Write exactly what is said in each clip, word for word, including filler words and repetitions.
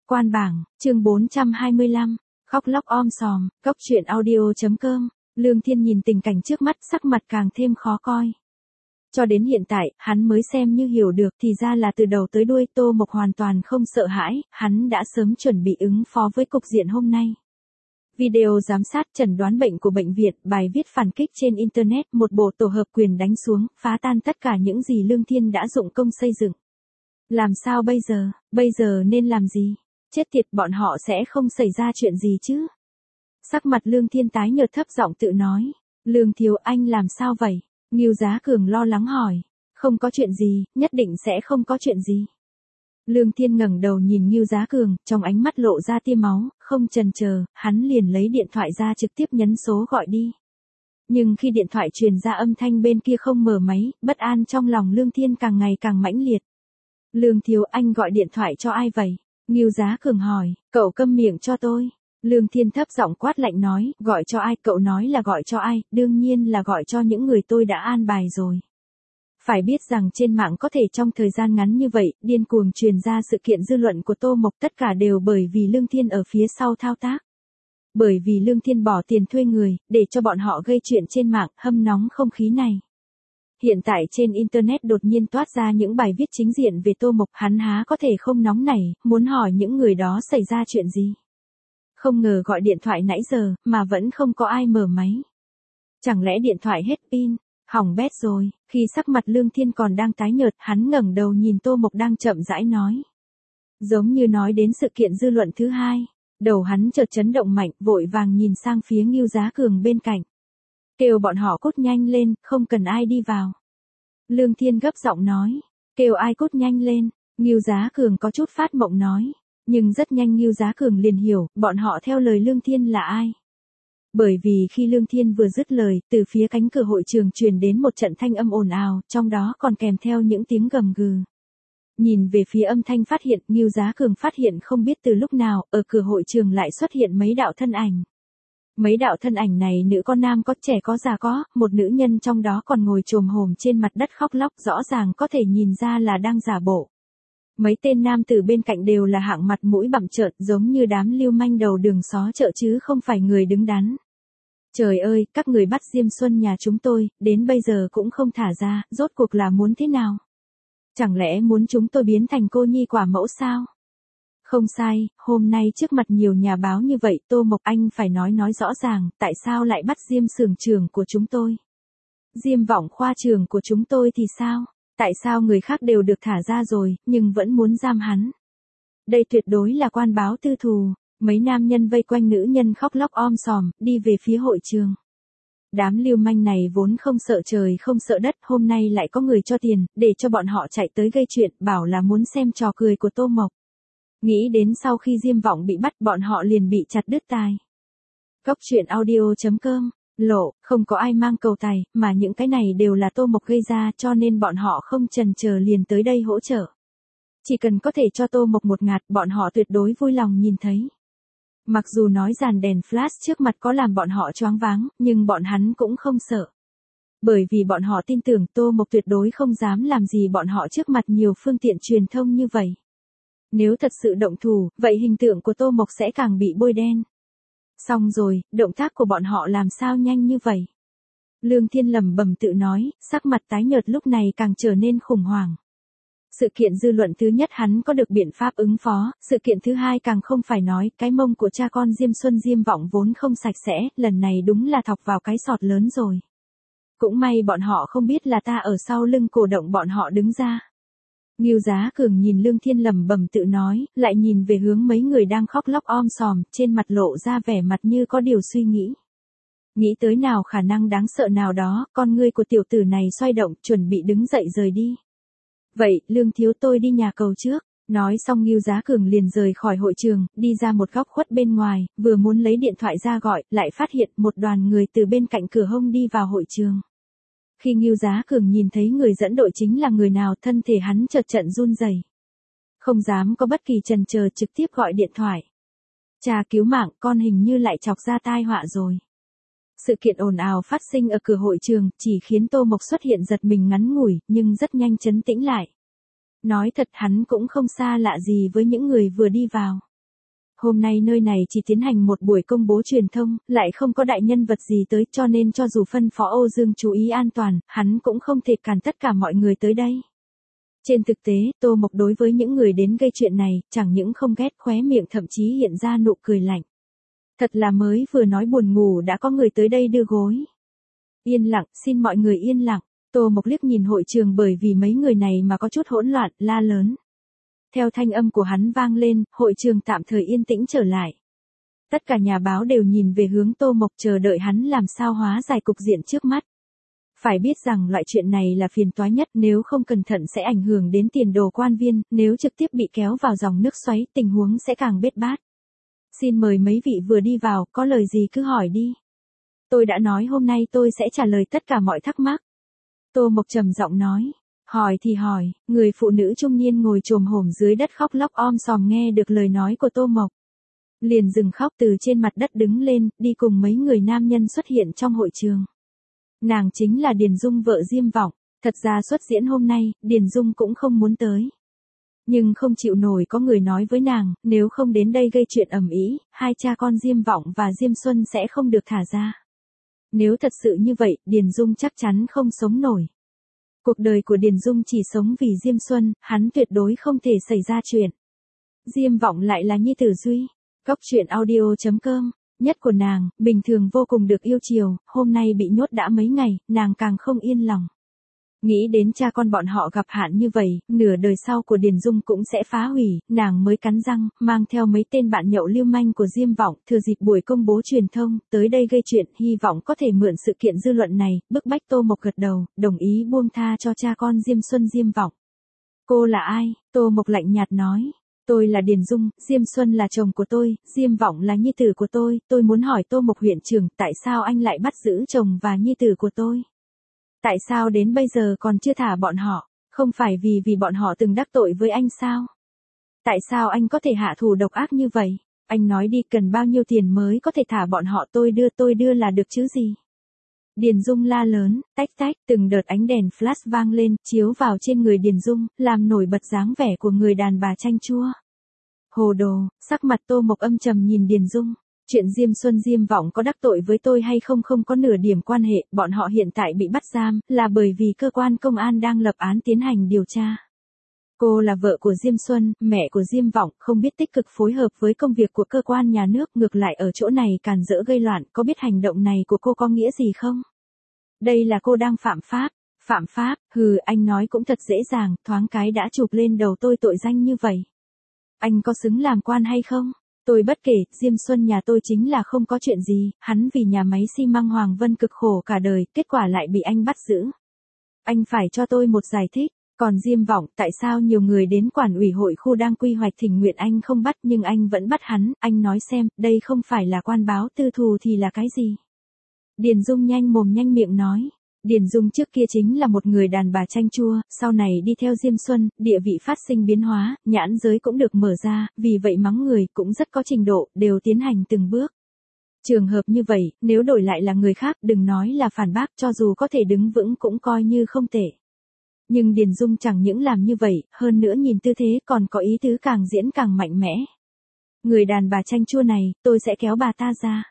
Quan bảng, chương bốn trăm hai mươi lăm, khóc lóc om sòm, cốc truyện audio chấm com. Lương Thiên nhìn tình cảnh trước mắt, sắc mặt càng thêm khó coi. Cho đến hiện tại, hắn mới xem như hiểu được thì ra là từ đầu tới đuôi Tô Mộc hoàn toàn không sợ hãi, hắn đã sớm chuẩn bị ứng phó với cục diện hôm nay. Video giám sát chẩn đoán bệnh của bệnh viện, bài viết phản kích trên Internet, một bộ tổ hợp quyền đánh xuống, phá tan tất cả những gì Lương Thiên đã dụng công xây dựng. Làm sao bây giờ, bây giờ nên làm gì? Chết tiệt, bọn họ sẽ không xảy ra chuyện gì chứ? Sắc mặt Lương Thiên tái nhợt, thấp giọng tự nói. Lương thiếu, anh làm sao vậy? Ngưu Giá Cường lo lắng hỏi. Không có chuyện gì, nhất định sẽ không có chuyện gì. Lương Thiên ngẩng đầu nhìn Ngưu Giá Cường, trong ánh mắt lộ ra tia máu, không chần chờ, hắn liền lấy điện thoại ra trực tiếp nhấn số gọi đi. Nhưng khi điện thoại truyền ra âm thanh bên kia không mở máy, bất an trong lòng Lương Thiên càng ngày càng mãnh liệt. Lương thiếu, anh gọi điện thoại cho ai vậy? Ngưu Giá Cường hỏi. Cậu câm miệng cho tôi. Lương Thiên thấp giọng quát lạnh nói, gọi cho ai? Cậu nói là gọi cho ai? Đương nhiên là gọi cho những người tôi đã an bài rồi. Phải biết rằng trên mạng có thể trong thời gian ngắn như vậy, điên cuồng truyền ra sự kiện dư luận của Tô Mộc, tất cả đều bởi vì Lương Thiên ở phía sau thao tác. Bởi vì Lương Thiên bỏ tiền thuê người, để cho bọn họ gây chuyện trên mạng, hâm nóng không khí này. Hiện tại trên Internet đột nhiên toát ra những bài viết chính diện về Tô Mộc, hắn há có thể không nóng nảy, muốn hỏi những người đó xảy ra chuyện gì. Không ngờ gọi điện thoại nãy giờ, mà vẫn không có ai mở máy. Chẳng lẽ điện thoại hết pin? Hỏng bét rồi. Khi sắc mặt Lương Thiên còn đang tái nhợt, hắn ngẩng đầu nhìn Tô Mộc đang chậm rãi nói. Giống như nói đến sự kiện dư luận thứ hai. Đầu hắn chợt chấn động mạnh, vội vàng nhìn sang phía Ngưu Giá Cường bên cạnh. Kêu bọn họ cút nhanh lên, không cần ai đi vào. Lương Thiên gấp giọng nói. Kêu ai cút nhanh lên? Ngưu Giá Cường có chút phát mộng nói. Nhưng rất nhanh Ngưu Giá Cường liền hiểu, bọn họ theo lời Lương Thiên là ai. Bởi vì khi Lương Thiên vừa dứt lời, từ phía cánh cửa hội trường truyền đến một trận thanh âm ồn ào, trong đó còn kèm theo những tiếng gầm gừ. Nhìn về phía âm thanh phát hiện, Ngưu Giá Cường phát hiện không biết từ lúc nào, ở cửa hội trường lại xuất hiện mấy đạo thân ảnh. Mấy đạo thân ảnh này nữ có nam có, trẻ có già có, một nữ nhân trong đó còn ngồi chồm hổm trên mặt đất khóc lóc, rõ ràng có thể nhìn ra là đang giả bộ. Mấy tên nam tử bên cạnh đều là hạng mặt mũi bặm trợn, giống như đám lưu manh đầu đường xó chợ chứ không phải người đứng đắn. Trời ơi, các người bắt Diêm Xuân nhà chúng tôi, đến bây giờ cũng không thả ra, rốt cuộc là muốn thế nào? Chẳng lẽ muốn chúng tôi biến thành cô nhi quả mẫu sao? Không sai, hôm nay trước mặt nhiều nhà báo như vậy, Tô Mộc, anh phải nói nói rõ ràng, tại sao lại bắt Diêm xưởng trưởng của chúng tôi? Diêm Vọng khoa trưởng của chúng tôi thì sao? Tại sao người khác đều được thả ra rồi, nhưng vẫn muốn giam hắn? Đây tuyệt đối là quan báo tư thù. Mấy nam nhân vây quanh nữ nhân khóc lóc om sòm, đi về phía hội trường. Đám lưu manh này vốn không sợ trời không sợ đất, hôm nay lại có người cho tiền, để cho bọn họ chạy tới gây chuyện, bảo là muốn xem trò cười của Tô Mộc. Nghĩ đến sau khi Diêm Vọng bị bắt, bọn họ liền bị chặt đứt tai. Cốc truyện audio chấm com. Lộ, không có ai mang cầu tài, mà những cái này đều là Tô Mộc gây ra, cho nên bọn họ không chần chờ liền tới đây hỗ trợ. Chỉ cần có thể cho Tô Mộc một ngạt, bọn họ tuyệt đối vui lòng nhìn thấy. Mặc dù nói dàn đèn flash trước mặt có làm bọn họ choáng váng, nhưng bọn hắn cũng không sợ. Bởi vì bọn họ tin tưởng Tô Mộc tuyệt đối không dám làm gì bọn họ trước mặt nhiều phương tiện truyền thông như vậy. Nếu thật sự động thủ, vậy hình tượng của Tô Mộc sẽ càng bị bôi đen. Xong rồi, động tác của bọn họ làm sao nhanh như vậy? Lương Thiên lẩm bẩm tự nói, sắc mặt tái nhợt lúc này càng trở nên khủng hoảng. Sự kiện dư luận thứ nhất hắn có được biện pháp ứng phó, sự kiện thứ hai càng không phải nói, cái mông của cha con Diêm Xuân Diêm Vọng vốn không sạch sẽ, lần này đúng là thọc vào cái sọt lớn rồi. Cũng may bọn họ không biết là ta ở sau lưng cổ động bọn họ đứng ra. Ngưu Giá Cường nhìn Lương Thiên lẩm bẩm tự nói, lại nhìn về hướng mấy người đang khóc lóc om sòm, trên mặt lộ ra vẻ mặt như có điều suy nghĩ. Nghĩ tới nào khả năng đáng sợ nào đó, con ngươi của tiểu tử này xoay động, chuẩn bị đứng dậy rời đi. Vậy, Lương thiếu, tôi đi nhà cầu trước. Nói xong Ngưu Giá Cường liền rời khỏi hội trường, đi ra một góc khuất bên ngoài, vừa muốn lấy điện thoại ra gọi, lại phát hiện một đoàn người từ bên cạnh cửa hông đi vào hội trường. Khi Ngưu Giá Cường nhìn thấy người dẫn đội chính là người nào, thân thể hắn chợt trận run rẩy. Không dám có bất kỳ chần chờ, trực tiếp gọi điện thoại. Cha cứu mạng, con hình như lại chọc ra tai họa rồi. Sự kiện ồn ào phát sinh ở cửa hội trường, chỉ khiến Tô Mộc xuất hiện giật mình ngắn ngủi, nhưng rất nhanh trấn tĩnh lại. Nói thật hắn cũng không xa lạ gì với những người vừa đi vào. Hôm nay nơi này chỉ tiến hành một buổi công bố truyền thông, lại không có đại nhân vật gì tới cho nên cho dù phân phó Âu Dương chú ý an toàn, hắn cũng không thể cản tất cả mọi người tới đây. Trên thực tế, Tô Mộc đối với những người đến gây chuyện này, chẳng những không ghét, khóe miệng thậm chí hiện ra nụ cười lạnh. Thật là mới vừa nói buồn ngủ đã có người tới đây đưa gối. Yên lặng, xin mọi người yên lặng. Tô Mộc liếc nhìn hội trường bởi vì mấy người này mà có chút hỗn loạn, la lớn. Theo thanh âm của hắn vang lên, hội trường tạm thời yên tĩnh trở lại. Tất cả nhà báo đều nhìn về hướng Tô Mộc chờ đợi hắn làm sao hóa giải cục diện trước mắt. Phải biết rằng loại chuyện này là phiền toái nhất, nếu không cẩn thận sẽ ảnh hưởng đến tiền đồ quan viên, nếu trực tiếp bị kéo vào dòng nước xoáy, tình huống sẽ càng bết bát. Xin mời mấy vị vừa đi vào, có lời gì cứ hỏi đi. Tôi đã nói hôm nay tôi sẽ trả lời tất cả mọi thắc mắc. Tô Mộc trầm giọng nói. Hỏi thì hỏi, người phụ nữ trung niên ngồi chồm hổm dưới đất khóc lóc om sòm nghe được lời nói của Tô Mộc. Liền dừng khóc từ trên mặt đất đứng lên, đi cùng mấy người nam nhân xuất hiện trong hội trường. Nàng chính là Điền Dung vợ Diêm Vọng, thật ra xuất diễn hôm nay, Điền Dung cũng không muốn tới. Nhưng không chịu nổi có người nói với nàng, nếu không đến đây gây chuyện ầm ĩ, hai cha con Diêm Vọng và Diêm Xuân sẽ không được thả ra. Nếu thật sự như vậy, Điền Dung chắc chắn không sống nổi. Cuộc đời của Điền Dung chỉ sống vì Diêm Xuân, hắn tuyệt đối không thể xảy ra chuyện. Diêm Vọng lại là nhi tử duy. Cóc truyện audio chấm com, nhất của nàng, bình thường vô cùng được yêu chiều, hôm nay bị nhốt đã mấy ngày, nàng càng không yên lòng. Nghĩ đến cha con bọn họ gặp hạn như vậy, nửa đời sau của Điền Dung cũng sẽ phá hủy, nàng mới cắn răng, mang theo mấy tên bạn nhậu lưu manh của Diêm Vọng, thừa dịp buổi công bố truyền thông, tới đây gây chuyện, hy vọng có thể mượn sự kiện dư luận này, bức bách Tô Mộc gật đầu, đồng ý buông tha cho cha con Diêm Xuân Diêm Vọng. Cô là ai? Tô Mộc lạnh nhạt nói. Tôi là Điền Dung, Diêm Xuân là chồng của tôi, Diêm Vọng là nhi tử của tôi, tôi muốn hỏi Tô Mộc huyện trưởng, tại sao anh lại bắt giữ chồng và nhi tử của tôi? Tại sao đến bây giờ còn chưa thả bọn họ, không phải vì vì bọn họ từng đắc tội với anh sao? Tại sao anh có thể hạ thủ độc ác như vậy? Anh nói đi cần bao nhiêu tiền mới có thể thả bọn họ, tôi đưa tôi đưa là được chứ gì? Điền Dung la lớn, tách tách, từng đợt ánh đèn flash vang lên, chiếu vào trên người Điền Dung, làm nổi bật dáng vẻ của người đàn bà chanh chua. Hồ đồ, sắc mặt Tô Mộc âm trầm nhìn Điền Dung. Chuyện Diêm Xuân Diêm Vọng có đắc tội với tôi hay không không có nửa điểm quan hệ, bọn họ hiện tại bị bắt giam, là bởi vì cơ quan công an đang lập án tiến hành điều tra. Cô là vợ của Diêm Xuân, mẹ của Diêm Vọng, không biết tích cực phối hợp với công việc của cơ quan nhà nước, ngược lại ở chỗ này càn rỡ gây loạn, có biết hành động này của cô có nghĩa gì không? Đây là cô đang phạm pháp. Phạm pháp, hừ, anh nói cũng thật dễ dàng, thoáng cái đã chụp lên đầu tôi tội danh như vậy. Anh có xứng làm quan hay không? Tôi bất kể, Diêm Xuân nhà tôi chính là không có chuyện gì, hắn vì nhà máy xi măng Hoàng Vân cực khổ cả đời, kết quả lại bị anh bắt giữ. Anh phải cho tôi một giải thích, còn Diêm Vọng, tại sao nhiều người đến quản ủy hội khu đang quy hoạch Thịnh Nguyện anh không bắt nhưng anh vẫn bắt hắn, anh nói xem, đây không phải là quan báo tư thù thì là cái gì? Điền Dung nhanh mồm nhanh miệng nói. Điền Dung trước kia chính là một người đàn bà chanh chua, sau này đi theo Diêm Xuân, địa vị phát sinh biến hóa, nhãn giới cũng được mở ra, vì vậy mắng người cũng rất có trình độ, đều tiến hành từng bước. Trường hợp như vậy, nếu đổi lại là người khác, đừng nói là phản bác, cho dù có thể đứng vững cũng coi như không tệ. Nhưng Điền Dung chẳng những làm như vậy, hơn nữa nhìn tư thế còn có ý tứ càng diễn càng mạnh mẽ. Người đàn bà chanh chua này, tôi sẽ kéo bà ta ra.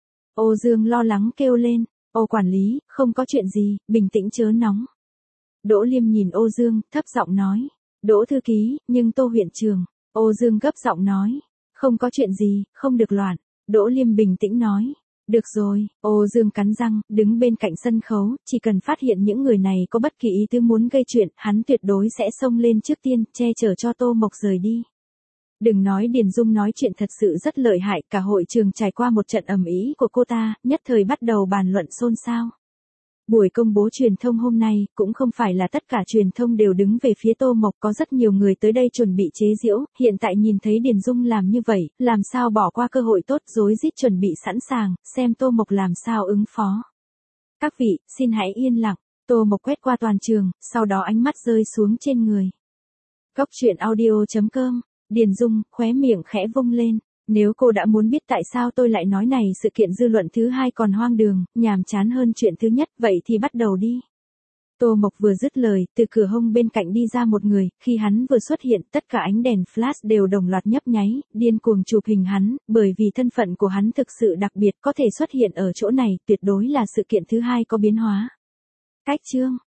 Ô Dương lo lắng kêu lên. Ô quản lý, không có chuyện gì, bình tĩnh chớ nóng. Đỗ Liêm nhìn Ô Dương, thấp giọng nói. Đỗ thư ký, nhưng Tô huyện trưởng. Ô Dương gấp giọng nói. Không có chuyện gì, không được loạn. Đỗ Liêm bình tĩnh nói. Được rồi, Ô Dương cắn răng, đứng bên cạnh sân khấu, chỉ cần phát hiện những người này có bất kỳ ý tứ muốn gây chuyện, hắn tuyệt đối sẽ xông lên trước tiên, che chở cho Tô Mộc rời đi. Đừng nói Điền Dung nói chuyện thật sự rất lợi hại, cả hội trường trải qua một trận ầm ĩ của cô ta, nhất thời bắt đầu bàn luận xôn xao. Buổi công bố truyền thông hôm nay, cũng không phải là tất cả truyền thông đều đứng về phía Tô Mộc, có rất nhiều người tới đây chuẩn bị chế giễu, hiện tại nhìn thấy Điền Dung làm như vậy, làm sao bỏ qua cơ hội tốt, rối rít chuẩn bị sẵn sàng, xem Tô Mộc làm sao ứng phó. Các vị, xin hãy yên lặng, Tô Mộc quét qua toàn trường, sau đó ánh mắt rơi xuống trên người. Cóc truyện audio chấm com. Điền Dung, khóe miệng khẽ vung lên, nếu cô đã muốn biết tại sao tôi lại nói này, sự kiện dư luận thứ hai còn hoang đường, nhàm chán hơn chuyện thứ nhất, vậy thì bắt đầu đi. Tô Mộc vừa dứt lời, từ cửa hông bên cạnh đi ra một người, khi hắn vừa xuất hiện, tất cả ánh đèn flash đều đồng loạt nhấp nháy, điên cuồng chụp hình hắn, bởi vì thân phận của hắn thực sự đặc biệt, có thể xuất hiện ở chỗ này, tuyệt đối là sự kiện thứ hai có biến hóa. Cách chương